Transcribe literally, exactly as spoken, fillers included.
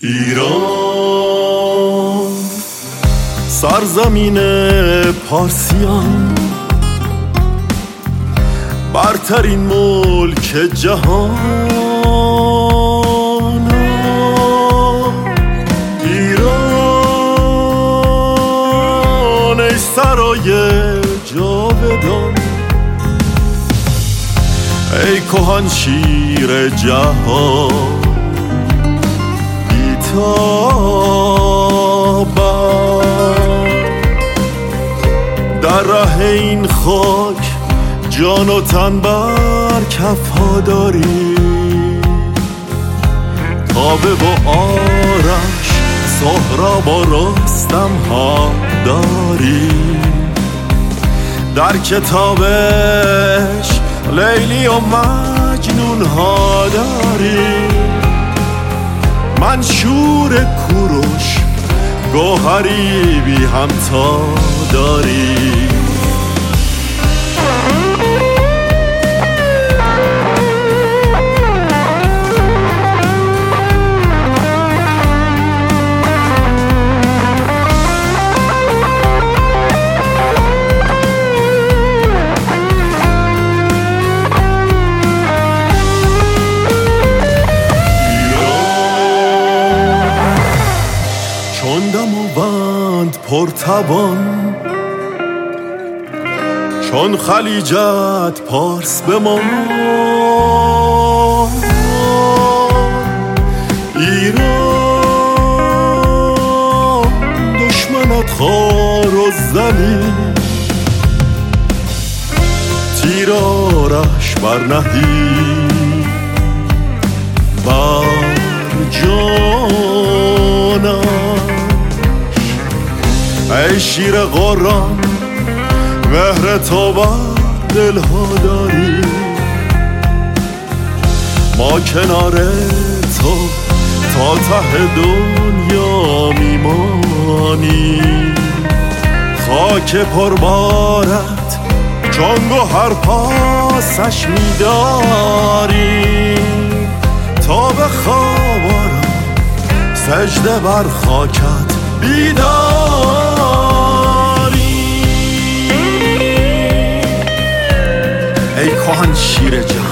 ایران سرزمین پارسیان، برترین ملک جهان. ایران ای سرای جاودان، ای کهن شیر جهان، در ره این خاک جان و تن بر کفها داری، کعبه و آرش سهراب و رستم ها داری، در کتابش لیلی و مجنون ها داری، منشور کوروش گوهری بی همتا داری. چون دماوند پرتوان، چون خلیجت پارس بمان، ایران دشمنت خوار و زمین، تیرارش برنهی بر جانم. ای شیر قرآن مهر تو بر دلها داری، ما کنار تو تا ته دنیا میمانی، خاک پربارت چون گوهر پاسش میداری، تا به خواب آرم سجده بر خاکت بیداری. ای کهن شیر جهان،